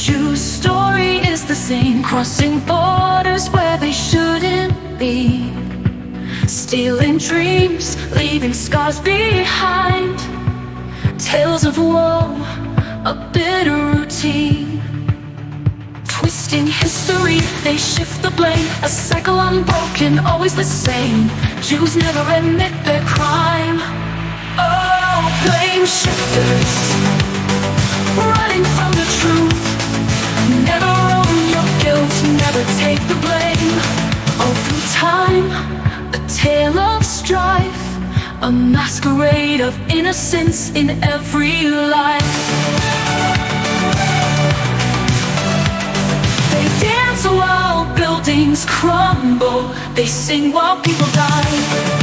Jews' story is the same, crossing borders where they shouldn't be, stealing dreams, leaving scars behind, tales of woe, a bitter routine. Twisting history, they shift the blame, a cycle unbroken, always the same. Jews never admit their crime. Oh, blame shifters, running from the truth. Never own your guilt, never take the blame. All through time, a tale of strife, a masquerade of innocence in every life. They dance while buildings crumble, they sing while people die.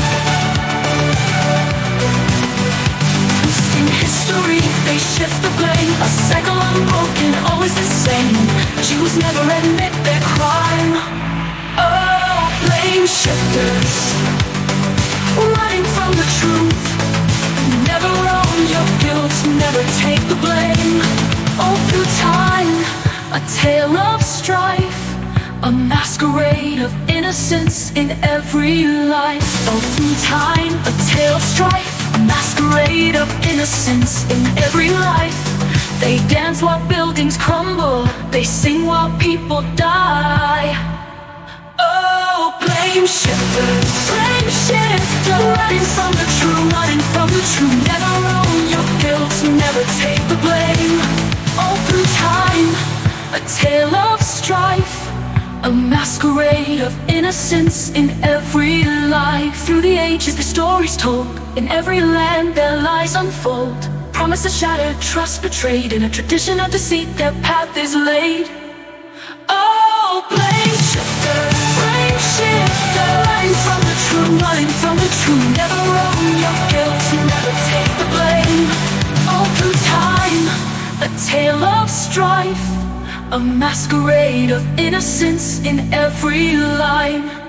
Twisting history, they shift the blame, a cycle unbroken, always the same. Jews never admit their crime. Oh, blame shifters, running from the truth. Never own your guilt, never take the blame. All through time, a tale of strife, a masquerade of innocence in every life. All through time, a tale of strife, a masquerade of innocence in every life. They dance while buildings crumble, they sing while people die. Oh, blame shifters, blame shifters, running from the true, running from the true. Never own your guilt, never take the blame. All through time, a tale of strife, a masquerade of innocence in every life. Through the ages the story's told, in every land their lies unfold. Promises shattered, trust betrayed, in a tradition of deceit their path is laid. Oh, blame shifter, running from the true, running from the true. Never own your guilt, never take the blame. All through time, a tale of strife, a masquerade of innocence in every line.